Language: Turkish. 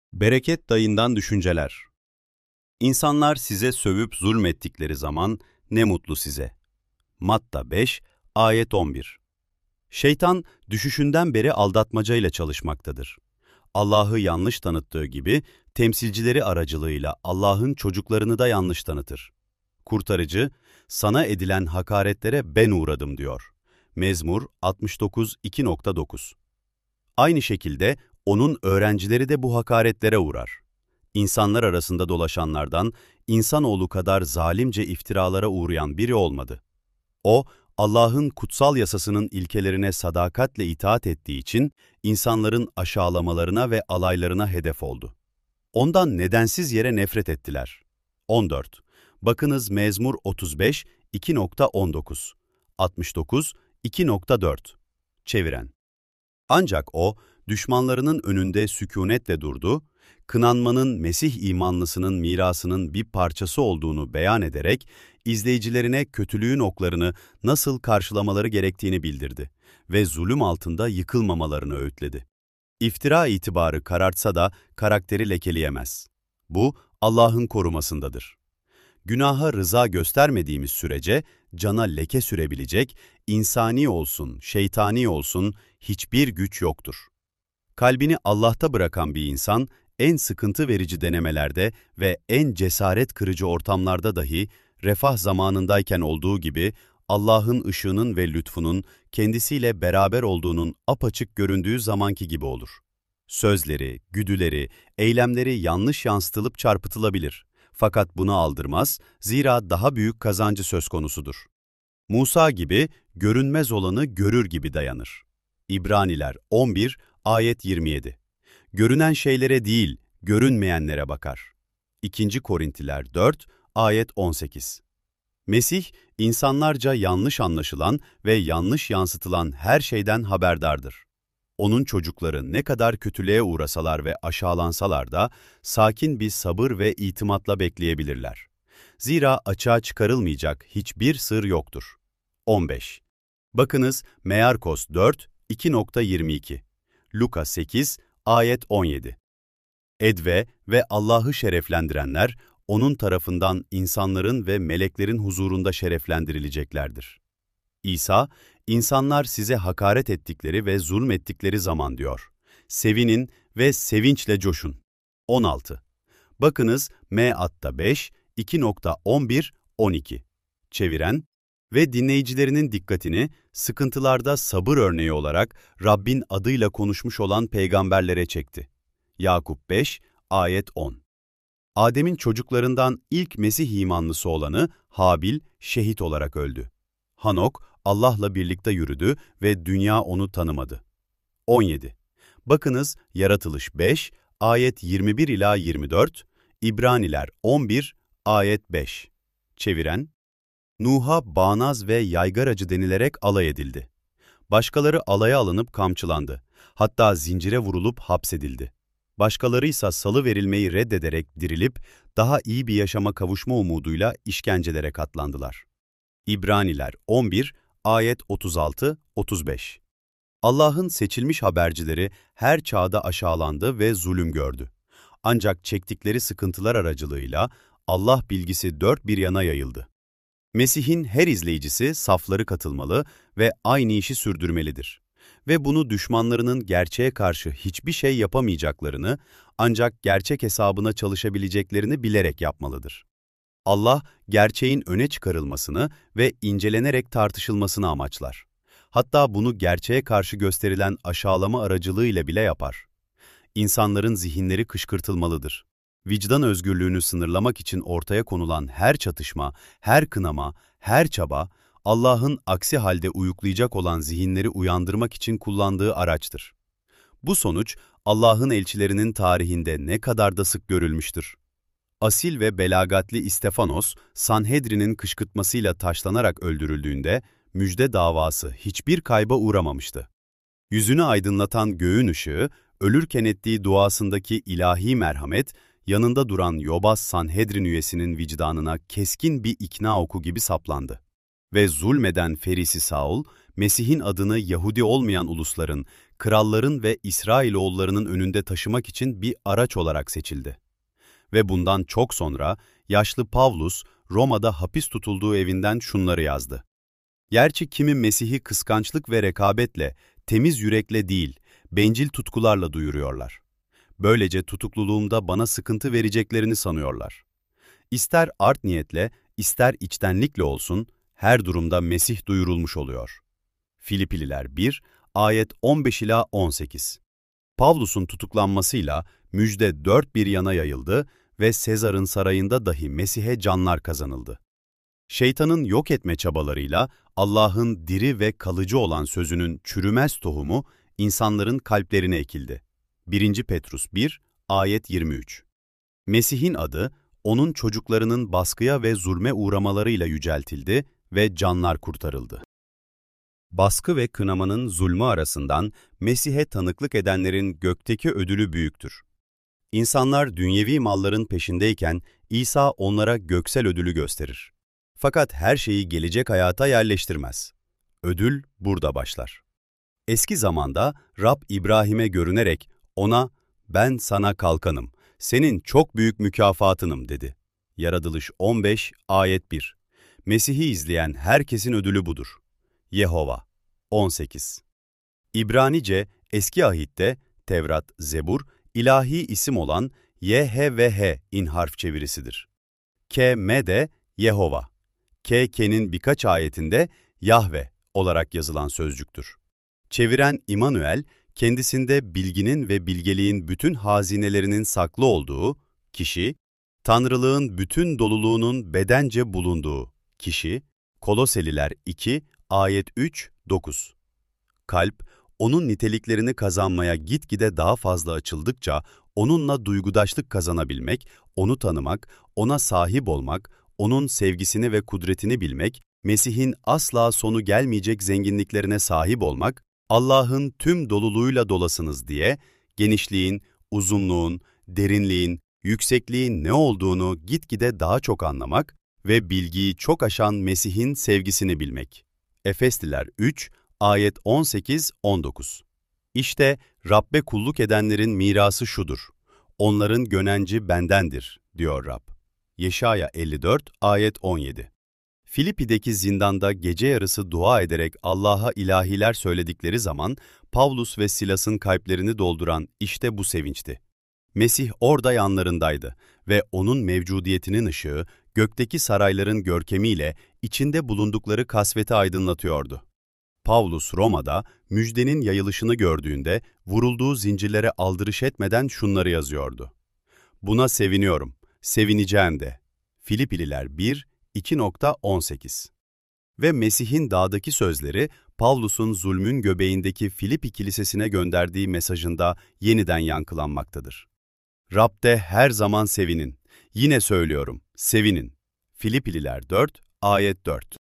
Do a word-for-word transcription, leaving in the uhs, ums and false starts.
Bereket dayından düşünceler. İnsanlar size sövüp zulmettikleri zaman ne mutlu size. Matta beş, ayet on bir. Şeytan düşüşünden beri aldatmacayla çalışmaktadır. Allah'ı yanlış tanıttığı gibi temsilcileri aracılığıyla Allah'ın çocuklarını da yanlış tanıtır. Kurtarıcı, sana edilen hakaretlere ben uğradım diyor. Mezmur altmış dokuz, iki nokta dokuz. Aynı şekilde onun öğrencileri de bu hakaretlere uğrar. İnsanlar arasında dolaşanlardan insanoğlu kadar zalimce iftiralara uğrayan biri olmadı. O, Allah'ın kutsal yasasının ilkelerine sadakatle itaat ettiği için insanların aşağılamalarına ve alaylarına hedef oldu. Ondan nedensiz yere nefret ettiler. on dört. Bakınız Mezmur otuz beş, iki nokta on dokuz. altmış dokuz, iki nokta dört. Çeviren. Ancak o, düşmanlarının önünde sükunetle durdu, kınanmanın Mesih imanlısının mirasının bir parçası olduğunu beyan ederek, izleyicilerine kötülüğün oklarını nasıl karşılamaları gerektiğini bildirdi ve zulüm altında yıkılmamalarını öğütledi. İftira itibarı karartsa da karakteri lekeleyemez. Bu, Allah'ın korumasındadır. Günaha rıza göstermediğimiz sürece cana leke sürebilecek, insani olsun, şeytani olsun hiçbir güç yoktur. Kalbini Allah'ta bırakan bir insan, en sıkıntı verici denemelerde ve en cesaret kırıcı ortamlarda dahi, refah zamanındayken olduğu gibi, Allah'ın ışığının ve lütfunun kendisiyle beraber olduğunun apaçık göründüğü zamanki gibi olur. Sözleri, güdüleri, eylemleri yanlış yansıtılıp çarpıtılabilir. Fakat bunu aldırmaz, zira daha büyük kazancı söz konusudur. Musa gibi, görünmez olanı görür gibi dayanır. İbraniler on bir, ayet yirmi yedi. Görünen şeylere değil, görünmeyenlere bakar. İkinci Korintiler dört, ayet on sekiz. Mesih, insanlarca yanlış anlaşılan ve yanlış yansıtılan her şeyden haberdardır. Onun çocukları ne kadar kötülüğe uğrasalar ve aşağılansalar da sakin bir sabır ve itimatla bekleyebilirler. Zira açığa çıkarılmayacak hiçbir sır yoktur. on beş. Bakınız Mearkos dört, iki nokta yirmi iki. Luka sekiz, ayet on yedi. Edve ve Allah'ı şereflendirenler, onun tarafından insanların ve meleklerin huzurunda şereflendirileceklerdir. İsa, insanlar size hakaret ettikleri ve zulmettikleri zaman diyor. Sevinin ve sevinçle coşun. on altı. Bakınız Me'atta beş, iki nokta on bir, on iki. Çeviren ve dinleyicilerinin dikkatini sıkıntılarda sabır örneği olarak Rabbin adıyla konuşmuş olan peygamberlere çekti. Yakup beş, ayet on. Adem'in çocuklarından ilk Mesih imanlısı olanı Habil şehit olarak öldü. Hanok Allah'la birlikte yürüdü ve dünya onu tanımadı. on yedi. Bakınız Yaratılış beş, ayet yirmi bir ila yirmi dört, İbraniler on bir, ayet beş. Çeviren, Nuh'a bağnaz ve yaygaracı denilerek alay edildi. Başkaları alaya alınıp kamçılandı. Hatta zincire vurulup hapsedildi. Başkaları ise salı verilmeyi reddederek dirilip daha iyi bir yaşama kavuşma umuduyla işkencelere katlandılar. İbraniler on bir, ayet otuz altı, otuz beş. Allah'ın seçilmiş habercileri her çağda aşağılandı ve zulüm gördü. Ancak çektikleri sıkıntılar aracılığıyla Allah bilgisi dört bir yana yayıldı. Mesih'in her izleyicisi safları katılmalı ve aynı işi sürdürmelidir. Ve bunu düşmanlarının gerçeğe karşı hiçbir şey yapamayacaklarını, ancak gerçek hesabına çalışabileceklerini bilerek yapmalıdır. Allah, gerçeğin öne çıkarılmasını ve incelenerek tartışılmasını amaçlar. Hatta bunu gerçeğe karşı gösterilen aşağılama aracılığıyla bile yapar. İnsanların zihinleri kışkırtılmalıdır. Vicdan özgürlüğünü sınırlamak için ortaya konulan her çatışma, her kınama, her çaba, Allah'ın aksi halde uyuklayacak olan zihinleri uyandırmak için kullandığı araçtır. Bu sonuç, Allah'ın elçilerinin tarihinde ne kadar da sık görülmüştür. Asil ve belagatli İstefanos, Sanhedrin'in kışkırtmasıyla taşlanarak öldürüldüğünde, müjde davası hiçbir kayba uğramamıştı. Yüzünü aydınlatan göğün ışığı, ölürken ettiği duasındaki ilahi merhamet, yanında duran yobaz Sanhedrin üyesinin vicdanına keskin bir ikna oku gibi saplandı. Ve zulmeden Ferisi Saul, Mesih'in adını Yahudi olmayan ulusların, kralların ve İsrailoğullarının önünde taşımak için bir araç olarak seçildi. Ve bundan çok sonra yaşlı Pavlus, Roma'da hapis tutulduğu evinden şunları yazdı. Gerçi kimi Mesih'i kıskançlık ve rekabetle, temiz yürekle değil, bencil tutkularla duyuruyorlar. Böylece tutukluluğumda bana sıkıntı vereceklerini sanıyorlar. İster art niyetle, ister içtenlikle olsun, her durumda Mesih duyurulmuş oluyor. Filipililer bir, ayet on beş ila on sekiz. Pavlus'un tutuklanmasıyla müjde dört bir yana yayıldı ve Sezar'ın sarayında dahi Mesih'e canlar kazanıldı. Şeytanın yok etme çabalarıyla Allah'ın diri ve kalıcı olan sözünün çürümez tohumu insanların kalplerine ekildi. birinci Petrus bir, ayet yirmi üç. Mesih'in adı, onun çocuklarının baskıya ve zulme uğramalarıyla yüceltildi ve canlar kurtarıldı. Baskı ve kınamanın zulmü arasından Mesih'e tanıklık edenlerin gökteki ödülü büyüktür. İnsanlar dünyevi malların peşindeyken İsa onlara göksel ödülü gösterir. Fakat her şeyi gelecek hayata yerleştirmez. Ödül burada başlar. Eski zamanda Rab İbrahim'e görünerek ona "Ben sana kalkanım, senin çok büyük mükafatınım" dedi. Yaratılış on beş, ayet bir. Mesih'i izleyen herkesin ödülü budur. Yehova on sekiz. İbranice, Eski Ahit'te Tevrat, Zebur, ilahi isim olan Y H V H in harf çevirisidir. K M de Yehova. K K'nin birkaç ayetinde Yahve olarak yazılan sözcüktür. Çeviren İmanuel, kendisinde bilginin ve bilgeliğin bütün hazinelerinin saklı olduğu kişi, tanrılığın bütün doluluğunun bedence bulunduğu kişi, Koloseliler iki, ayet üç dokuz. Kalp, onun niteliklerini kazanmaya gitgide daha fazla açıldıkça, onunla duygudaşlık kazanabilmek, onu tanımak, ona sahip olmak, onun sevgisini ve kudretini bilmek, Mesih'in asla sonu gelmeyecek zenginliklerine sahip olmak, Allah'ın tüm doluluğuyla dolasınız diye, genişliğin, uzunluğun, derinliğin, yüksekliğin ne olduğunu gitgide daha çok anlamak ve bilgiyi çok aşan Mesih'in sevgisini bilmek. Efesliler üç, ayet on sekiz on dokuz. İşte Rabbe kulluk edenlerin mirası şudur. Onların gönenci bendendir, diyor Rab. Yeşaya elli dört, ayet on yedi. Filipi'deki zindanda gece yarısı dua ederek Allah'a ilahiler söyledikleri zaman Pavlus ve Silas'ın kalplerini dolduran işte bu sevinçti. Mesih orada yanlarındaydı ve onun mevcudiyetinin ışığı gökteki sarayların görkemiyle içinde bulundukları kasveti aydınlatıyordu. Pavlus Roma'da müjdenin yayılışını gördüğünde vurulduğu zincirlere aldırış etmeden şunları yazıyordu. Buna seviniyorum, sevineceğim de. Filipililer bir, iki on sekiz. Ve Mesih'in dağdaki sözleri Pavlus'un zulmün göbeğindeki Filipi kilisesine gönderdiği mesajında yeniden yankılanmaktadır. Rab'de her zaman sevinin. Yine söylüyorum, sevinin. Filipililer dört, ayet dört.